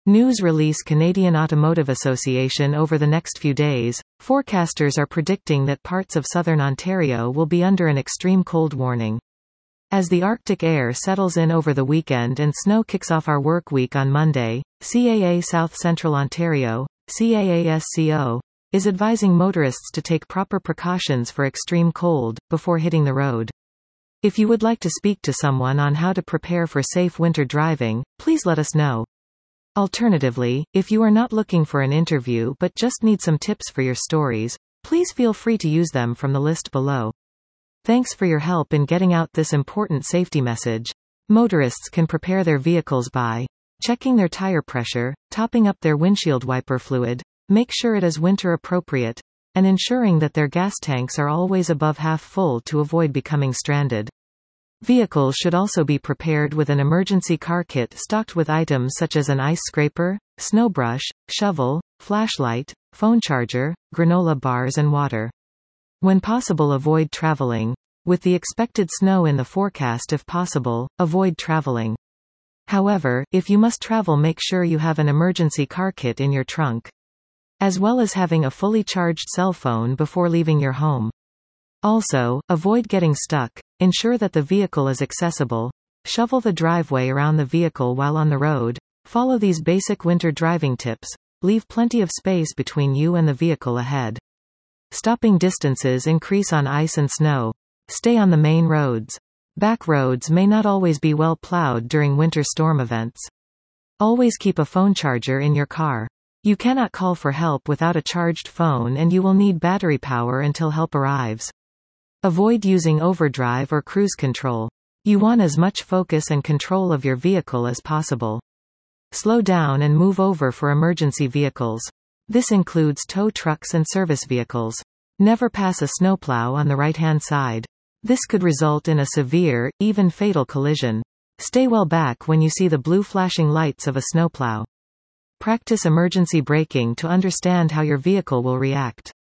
News release Canadian Automotive Association. Over the next few days, forecasters are predicting that parts of southern Ontario will be under an extreme cold warning. As the Arctic air settles in over the weekend and snow kicks off our work week on Monday, CAA South Central Ontario, CAASCO, is advising motorists to take proper precautions for extreme cold before hitting the road. If you would like to speak to someone on how to prepare for safe winter driving, please let us know. Alternatively, if you are not looking for an interview but just need some tips for your stories, please feel free to use them from the list below. Thanks for your help in getting out this important safety message. Motorists can prepare their vehicles by checking their tire pressure, topping up their windshield wiper fluid, make sure it is winter appropriate, and ensuring that their gas tanks are always above half full to avoid becoming stranded. Vehicles should also be prepared with an emergency car kit stocked with items such as an ice scraper, snow brush, shovel, flashlight, phone charger, granola bars and water. When possible, avoid traveling. With the expected snow in the forecast, if possible, avoid traveling. However, if you must travel, make sure you have an emergency car kit in your trunk, as well as having a fully charged cell phone before leaving your home. Also, avoid getting stuck, ensure that the vehicle is accessible, shovel the driveway around the vehicle while on the road, follow these basic winter driving tips, leave plenty of space between you and the vehicle ahead. Stopping distances increase on ice and snow. Stay on the main roads. Back roads may not always be well plowed during winter storm events. Always keep a phone charger in your car. You cannot call for help without a charged phone, and you will need battery power until help arrives. Avoid using overdrive or cruise control. You want as much focus and control of your vehicle as possible. Slow down and move over for emergency vehicles. This includes tow trucks and service vehicles. Never pass a snowplow on the right-hand side. This could result in a severe, even fatal collision. Stay well back when you see the blue flashing lights of a snowplow. Practice emergency braking to understand how your vehicle will react.